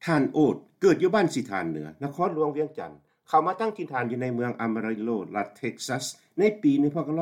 ท่านโอดเกิดอยู่บ้านสิฐานเหนือนครหลวงเวียงจันทน์เข้ามาตั้งถิ่นฐานอยู่ในเมืองอเมริโลรัฐเท็กซัสในปี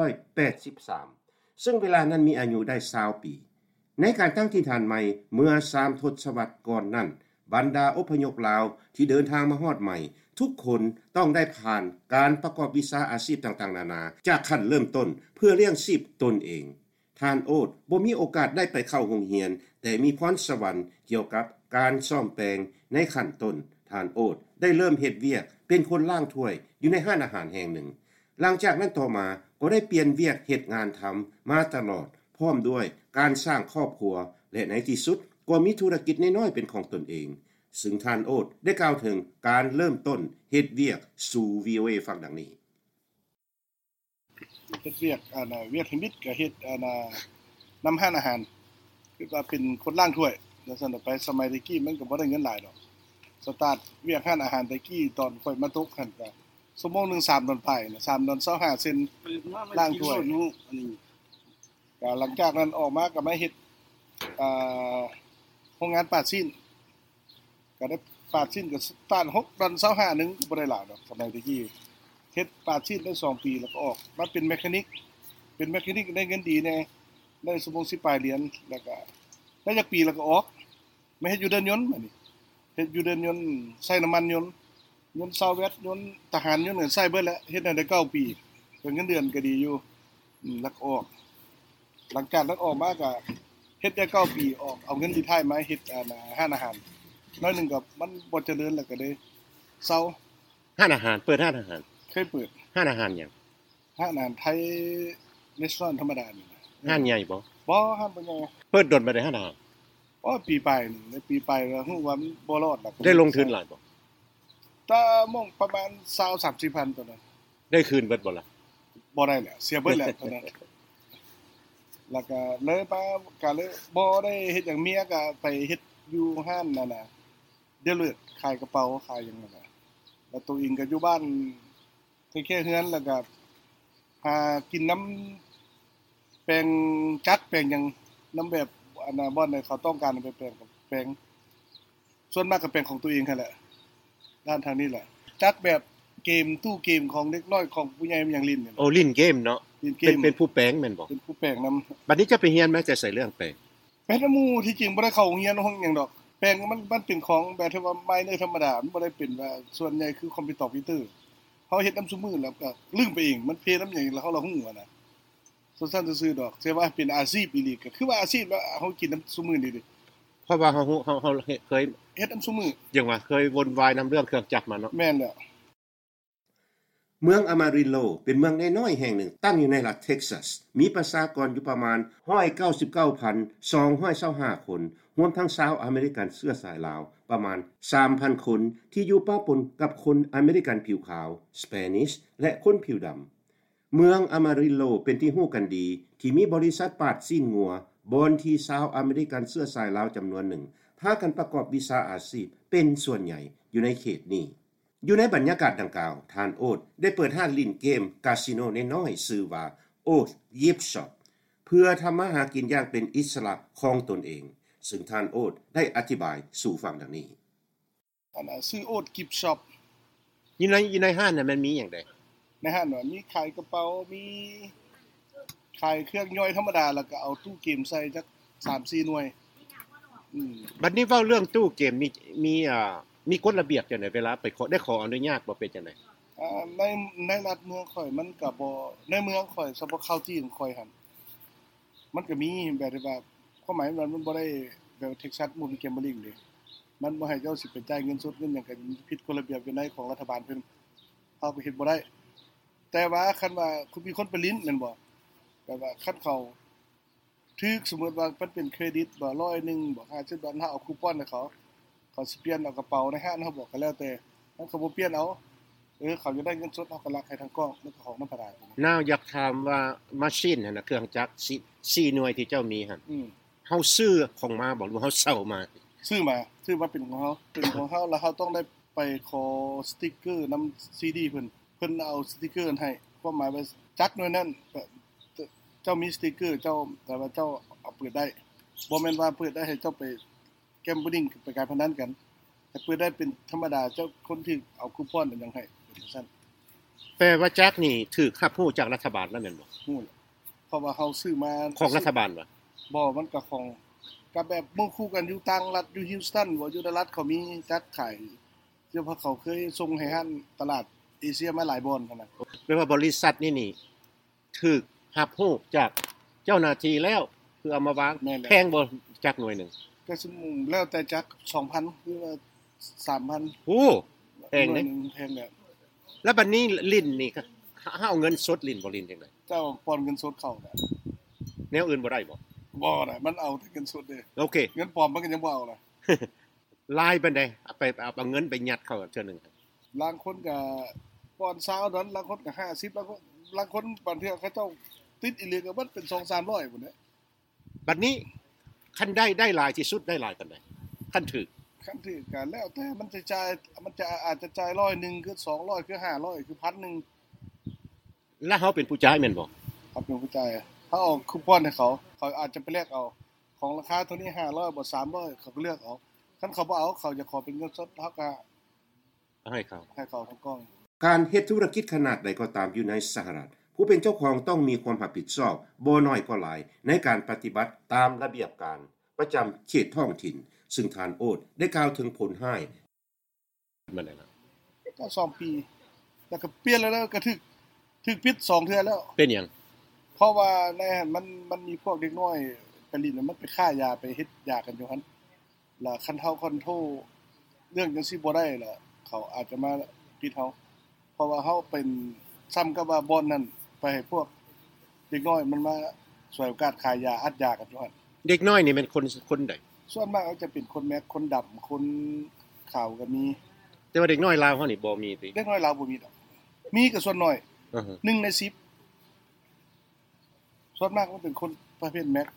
1983ซึ่งเวลานั้นมีอายุได้20ปีในการตั้งถิ่นฐานใหม่เมื่อ3ทศวรรษก่อนนั้นบรรดาอพยพลาวที่เดินทางมาฮอดใหม่ทุกคนต้องได้ผ่านการประกอบวิชาอาชีพต่างๆนานาจากขั้นเริ่มต้นเพื่อเลี้ยงชีพตนเองท่านโอดบ่มีโอกาสได้ไปเข้าโรงเรียนแต่มีพรสวรรค์เกี่ยวกับการซ่อมแปลงในขั้นต้นท่านโอดได้เริ่มเฮ็ดเวียกเป็นคนล้างถ้วยอยู่ในห้านอาหารแห่งหนึ่งหลังจากนั้นต่อมาก็ได้เปลี่ยนเวียกเฮ็ดงานทำมาตลอดพร้อมด้วยการสร้างครอบครัวและในที่สุดก็มีธุรกิจน้อยๆเป็นของตนเองซึ่งท่านโอดได้กล่าวถึงการเริ่มต้นเฮ็ดเวียกสู่ VOA ฟังดังนี้เฮ็ดเวียกเวียกมิตรก็เฮ็ดนำห้านอาหารคือว่าเป็นคนล้างถ้วยแล้วซั่นไปสมัยตะกี้มันก็บ่ได้เงินหลายดอกสตาร์ทเวียกห้านอาหารตะกี้ตอนค่อยมาตกคั่นก็ชั่วโมงนึง3ดอนไปน่ะ3ดอน25เซนล้างถ้วยอันนี้ก็หลังจากนั้นออกมาก็มาเฮ็ดโรงงานปาดซีนก็ได้ปาดซีนก็ปาด6ดอน25นึงก็บ่ได้หลายดอกสมัยตะกี้เฮ็ดปาดซีนได้2ปีแล้วก็ออกมาเป็นแมคานิกได้เงินดีแน่ได้สมมุติ10ปลายเหรียญแล้วก็ได้จักปีแล้วก็ออกมาเฮ็ดอยู่เดินยนต์บัดนี้เฮ็ดอยู่เดินยนต์ใช้น้ำมันยนต์ซาวเวตยนต์ทหารยนต์ก็ใช้เบิดแล้วเฮ็ดได้9ปีเงินเดือนก็ดีอยู่แล้วก็ออกหลังจากนั้นออกมาก็เฮ็ดได้9ปีออกเอาเงินที่ไทยมาเฮ็ดร้านอาหารน้อยนึงก็มันบ่เจริญแล้วก็ได้เซาร้านอาหารเปิดร้านอาหารเคยเปิดร้านอาหารหยังร้านอาหารไทยรีสอร์ทธรรมดานี่ร้านใหญ่บ่ร้านบ่ใหญ่เปิดดนบ่ได้ร้านอาหารปีปลายนี่ในปีปลายแล้วฮู้ว่ามันบ่รอดแล้วได้ลงทุนหลายบ่ถ้ามองประมาณ 20-30,000 ตอนนั้นได้คืนเบิดบ่ล่ะบ่ได้แล้วเสียเบิดแล้วตอนนั้นแล้วก็เลยมาก็เลยบ่ได้เฮ็ดหยังเมียก็ไปเฮ็ดอยู่ร้านนั่นน่ะเดี๋ยวเลิศขายกระเป๋าขายหยังนั่นน่ะแล้วตัวเองก็อยู่บ้านแค่เฮือนแล้วก็หากินน้ำแปลงจักแปลงหยังน้ำแบบอันน่ะบ่ได้เขาต้องการไปแปลงส่วนมากก็แปลงของตัวเองนั่นแหละด้านทางนี้แหละจักแบบเกมตู้เกมของเด็กน้อยของผู้ใหญ่มันยังลิ้นโอ้ลิ้นเกมเนาะเป็นผู้แปลงแม่นบ่เป็นผู้แปลงนำบัดนี้จะไปเรียนมั้ยจะใส่เรื่องแปลงเป็นหมู่ที่จริงบ่ได้เข้าโรงเรียนห้องหยังดอกแปลงมันเป็นของแบบที่ว่าไมเนอร์ธรรมดามันบ่ได้เป็นว่าส่วนใหญ่คือคอมพิวเตอร์เฮาเฮ็ดนำซุมื้อแล้วก็ลืมไปเองมันเพนำหยังแล้วเฮาละฮู้ว่าน่ะซั่นๆซื่อๆดอกแต่ว่าเป็นอาชีพอีหลีก็คือว่าอาชีพแล้วเฮากินนำซุมื้อนี่ดิเพราะว่าเฮาเคยเฮ็ดนำซุมื้อจังว่าเคยวนวายนำเรื่องเครื่องจักรมาเนาะแม่นแล้วเมืองอมาริโลเป็นเมืองน้อยๆแห่งหนึ่งตั้งอยู่ในรัฐเท็กซัสมีประชากรอยู่ประมาณ 199,225 คนรวมทั้งชาวอเมริกันเชื้อสายลาวประมาณ 3,000 คนที่อยู่ปะปนกับคนอเมริกันผิวขาวสเปนิชและคนผิวดำเมืองอมาริโลเป็นที่ฮู้กันดีที่มีบริษัทปาดซีนงัวบอนที่ชาวอเมริกันเชื้อสายลาวจำนวนหนึ่งพากันประกอบวิชาอาชีพเป็นส่วนใหญ่อยู่ในเขตนี้อยู่ในบรรยากาศดังกล่าวท่านโอดได้เปิดห้านลิ้นเกมคาสิโนน้อยๆชื่อว่าโอดยิปช็อปเพื่อทำมาหากินอย่างเป็นอิสระของตนเองซึ่งท่านโอดได้อธิบายสู่ฟังดังนี้ชื่อโอดกิฟช็อปอยู่ในห้านน่ะมันมีหยังใดในห้านน่ะมีขายกระเป๋ามีขายเครื่องย่อยธรรมดาแล้วก็เอาตู้เกมใส่จัก 3-4 หน่วยบัดนี้เว้าเรื่องตู้เกมมีกฎระเบียบจังได๋เวลาไปขออนุญาตบ่เป็นจังได๋ในรัฐเมืองข่อยมันก็บ่ในเมืองข่อยเฉพาะเคาน์ตี้ของข่อยหั่นมันก็มีแบบที่ว่าความหมายมันบ่ได้แบบเท็กซัสบ่มีแกมเบลิงเด้มันบ่ให้เจ้าสิไปจ่ายเงินสดเงินหยังก็ผิดกฎระเบียบวินัยของรัฐบาลเพิ่นเฮาก็เฮ็ดบ่ได้แต่ว่าคันว่าคุณมีคนไปลิ้นแม่นบ่แบบว่าคันเขาถึกสมมุติว่ามันเป็นเครดิตบ่100นึงบ่50ดอลลาร์เอาคูปองให้เขาสิเปลี่ยนเอากระเป๋าในห้างเฮาบอกก็แล้วแต่มันเขาบ่เปลี่ยนเอาเขาจะได้เงินสดเฮาก็รักให้ทางกล้องมันก็ของนำประดาน่าอยากถามว่ามาชินหั่นน่ะเครื่องจักร4หน่วยที่เจ้ามีหั่นเฮาซื้อของมาบ่หรือเฮาเช่ามาซื้อมาเป็นของเฮาแล้วเฮาต้องได้ไปขอสติกเกอร์นำ CD เพิ่นเอาสติกเกอร์ให้ความหมายว่าจักหน่วยนั้นเจ้ามีสติกเกอร์เจ้าแต่ว่าเจ้าเอาเปิดได้บ่แม่นว่าเปิดได้ให้เจ้าไปแกมเบลิงไปการพนันกันแต่เปิดได้เป็นธรรมดาเจ้าคนที่เอาคูปองนั่นยังให้เป็นซั่นแปลว่าจักนี่ถูกรับรู้จากรัฐบาลแล้วแม่นบ่ฮู้เพราะว่าเฮาซื้อมาของรัฐบาลบ่บ่มันก็ของก็แบบหมู่คู่กันอยู่ต่างรัฐอยู่ฮิวสตันบ่อยู่ในรัฐเขามีจัดขายเฉพาะเขาเคยส่งให้ร้านตลาดเอเชียมาหลายบ่อนคั่นน่ะแปลว่าบริษัทนี่ถูกรับรู้จากเจ้าหน้าที่แล้วคือเอามาวางแพงบ่จักหน่วยนึงก็สมมุติแล้วแต่จัก 2,000 หรือว่า 3,000 โอ้แพงเด้แพงแล้วบัดนี้ลิ้นนี่เฮาเอาเงินสดลิ้นบ่ลิ้นจังได๋เจ้าป้อนเงินสดเข้าน่ะแนวอื่นบ่ได้บ่บ่ได้มันเอาแต่เงินสดเด้โอเคเงินปลอมมันก็ยังบ่เอาล่ะลายปานใดเอาเงินไปยัดเข้าเทื่อนึงลางคนก็ป้อน20ดอลลาร์ลางคนก็50ลางคนบางเทื่อเขาเจ้าติดอีหลีก็มันเป็น 2-300 พุ่นแหละบัดนี้คันได้หลายที่สุดได้หลายปานใดคันถูกก็แล้วแต่มันจะจ่ายมันจะอาจจะจ่าย100นึงคือ200คือ500คือ 1,000 นึงแล้วเฮาเป็นผู้จ่ายแม่นบ่ครับเป็นผู้จ่ายเฮาเอาคูปองให้เขาอาจจะไปแลกเอาของราคาเท่านี้500บ่300เขาก็เลือกเอาคันเขาบ่เอาเขาจะขอเป็นเงินสดเฮาก็ให้เขาทั้งกล้องการเฮ็ดธุรกิจขนาดใดก็ตามอยู่ในสหรัฐผู้เป็นเจ้าของต้องมีความรับผิดชอบบ่น้อยก็หลายในการปฏิบัติตามระเบียบการประจำเขตท้องถิ่นซึ่งทานโอดได้กล่าวถึงผลให้มันได้นะก็2ปีแล้วก็เปลี่ยนแล้วก็ถึกปิด2เทื่อแล้วเป็นหยังเพราะว่าในมันมีพวกเด็กน้อยไปลิ้นมันไปค้ายาไปเฮ็ดยากันอยู่หั่นแล้วคันเฮาคอนโทรลเรื่องจังซี่บ่ได้ล่ะเขาอาจจะมาปิดเฮาเพราะว่าเฮาเป็นซ้ำกับว่าบ่อนนั้นไปให้พวกเด็กน้อยมันมาสวยโอกาสขายยาอัดยากันอยู่หั่นเด็กน้อยนี่เป็นคนใดส่วนมากจะเป็นคนแม็กคนดำคนขาวก็มีแต่ว่าเด็กน้อยลาวเฮานี่บ่มีติเด็กน้อยลาวบ่มีดอกมีก็ส่วนน้อย1ใน10ส่วนมากมันเป็นคนประเภทแม็ก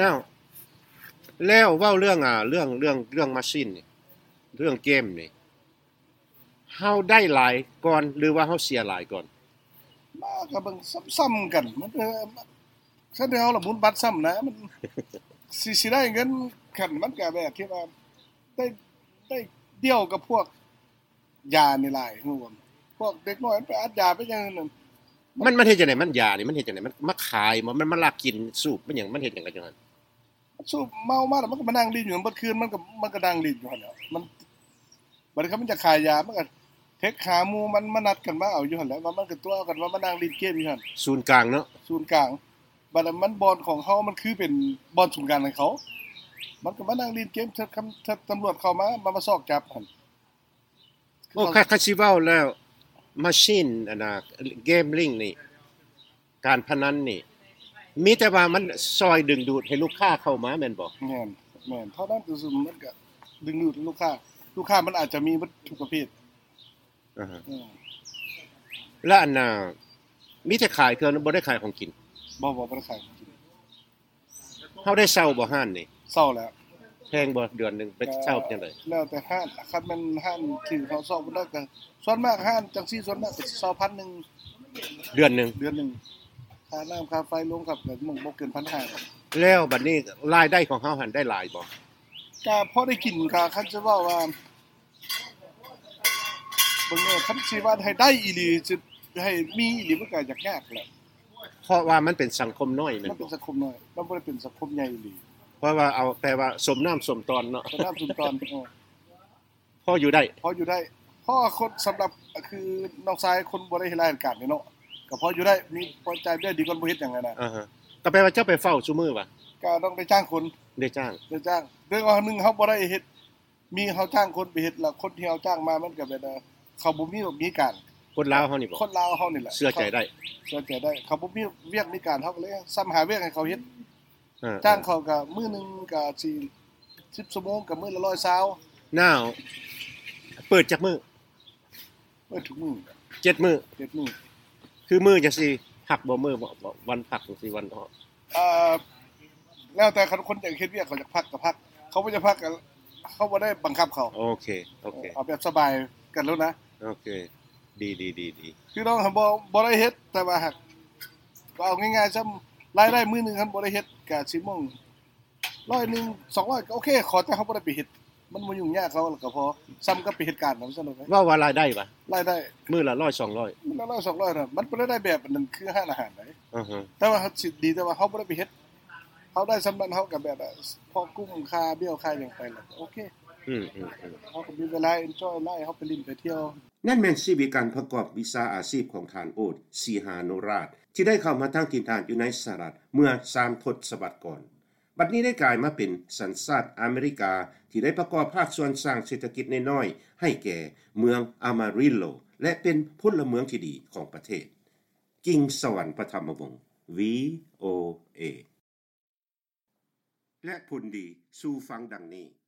แล้วเว้าเรื่องมาชินนี่เรื่องเกมนี่เฮาได้หลายก่อนหรือว่าเฮาเสียหลายก่อนมาก็เบิ่งซ้ำๆกันมันคันเฮาละหมุนบัตรซ้ำนะมันสิได้เงินคั่นมันก็แบบที่ว่าได้เดียวกับพวกยานี่หลายฮู้บ่พวกเด็กน้อยมันไปอัดยาไปจังนั้นมันเฮ็ดจังได๋มันยานี่มันเฮ็ดจังได๋มันมาขายมันลักกินสูบมันหยังมันเฮ็ดจังได๋จังนั้นสูบเมามาแล้วมันก็มานั่งลิ้นอยู่เบิดคืนมันก็นั่งลิ้นอยู่หั่นแหละมันบัดนี้มันจะขายยามันก็เทคหาหมู่มันมานัดกันมาเอาอยู่หั่นแหละว่ามันก็ตัวกันว่ามานั่งลิ้นเกมอยู่หั่นศูนย์กลางเนาะศูนย์กลางบัดนั้นมันบ่อนของเฮามันคือเป็นบ่อนศูนย์กลางของเขามันก็มานั่งลิ้นเกมถ้าตำรวจเข้ามาซอกจับหั่นโอ้คันสิเว้าแล้วมาชินอันน่ะเกมลิงนี่การพนันนี่มีแต่ว่ามันซอยดึงดูดให้ลูกค้าเข้ามาแม่นบ่แม่นเท่านั้นซื่อๆมันก็ดึงดูดลูกค้ามันอาจจะมีทุกประเภทแล้วอันน่ะมีแต่ขายคือบ่ได้ขายของกินบ่ได้ขายของกินเฮาได้เซาบ่ร้านนี่เซาแล้วแพงบ่เดือนนึงไปเซาจังได๋แล้วแต่ร้านคันมันร้านที่เขาเซาบ่ได้ก็ส่วนมากร้านจังซี่ส่วนมากก็เซา 1,000 นึงเดือนนึงค่าน้ำค่าไฟรวมครับก็บ่เกิน 1,500 ครับแล้วบัดนี้รายได้ของเฮาหั่นได้หลายบ่ก็พอได้กินก็คันสิเว้าว่าเบิ่งคันสิว่าให้ได้อีหลีสิให้มีอีหลีมันก็ยากแหละเพราะว่ามันเป็นสังคมน้อยแม่นมันเป็นสังคมน้อยมันบ่ได้เป็นสังคมใหญ่อีหลีเพราะว่าเอาแต่ว่าสมน้ำสมตอนเนาะสมน้ำสมตอนพออยู่ได้เพราะคนสำหรับคือน้องชายคนบ่ได้เฮ็ดรายการนี่เนาะก็พออยู่ได้มีพอใจได้ดีกว่าบ่เฮ็ดหยังนั่นน่ะก็แปลว่าเจ้าไปเฝ้าซุมื้อบ่ก็ต้องได้จ้างคนได้จ้างเรื่องว่านึงเฮาบ่ได้เฮ็ดมีเฮาจ้างคนไปเฮ็ดแล้วคนที่เฮาจ้างมามันก็แบบเขาบ่มีการคนลาวเฮานี่บ่คนลาวเฮานี่แหละเชื่อใจได้เขาบ่มีเวียกมีการเฮาก็เลยซ้ำหาเวียกให้เขาเฮ็ดจ้างเขาก็มื้อนึงก็สิ10ชั่วโมงก็มื้อละ120 now เปิดจักมื้อเปิดทุกมื้อ 7มื้อคือมื้อจังซี่พักบ่มื้อบ่วันพักจังซี่วันแล้วแต่คนอยากเฮ็ดเวียกเขาจะพักก็พักเขาบ่จะพักก็เขาบ่ได้บังคับเขาโอเคเอาแบบสบายกันแล้วนะโอเคดีคือน้องบ่ได้เฮ็ดแต่ว่าหักก็เอาง่ายๆซำรายได้มื้อนึงคั่นบ่ได้เฮ็ดก็10โมง100 200ก็โอเคขอแต่เฮาบ่ได้ไปเฮ็ดมันบ่ยุ่งยากเขาแล้วก็พอซ้ำกับไปเหตุการณ์นั้นซั่นเนาะว่ารายได้บ่รายได้มื้อละ100-200 มันละ100 200น่ะมันบ่ได้แบบอันนั้นคือร้านอาหารไหนอือฮึแต่ว่าสิดีแต่ว่าเฮาบ่ได้ไปเฮ็ดเฮาได้สำนั้นเฮาก็แบบพอกุ้มค่าเบี้ยวค่าหยังไปแล้วโอเคอืมเฮาก็มีเวลา enjoy ไลฟ์เฮาไปลิ้นไปเที่ยวนั่นแม่นชีวิตการประกอบวิชาอาชีพของทานโอดสีหานุราชที่ได้เข้ามาตั้งถิ่นฐานอยู่ในสหรัฐเมื่อ3ทศวรรษก่อนบัดนี้ได้กลายมาเป็นสัญชาติอเมริกาที่ได้ประกอบภาคส่วนสร้างเศรษฐกิจน้อยๆให้แก่เมืองอามาริโลและเป็นพลเมืองที่ดีของประเทศกิ่งสวรรค์ประธรรมวงศ์ VOA และผลดีสู่ฟังดังนี้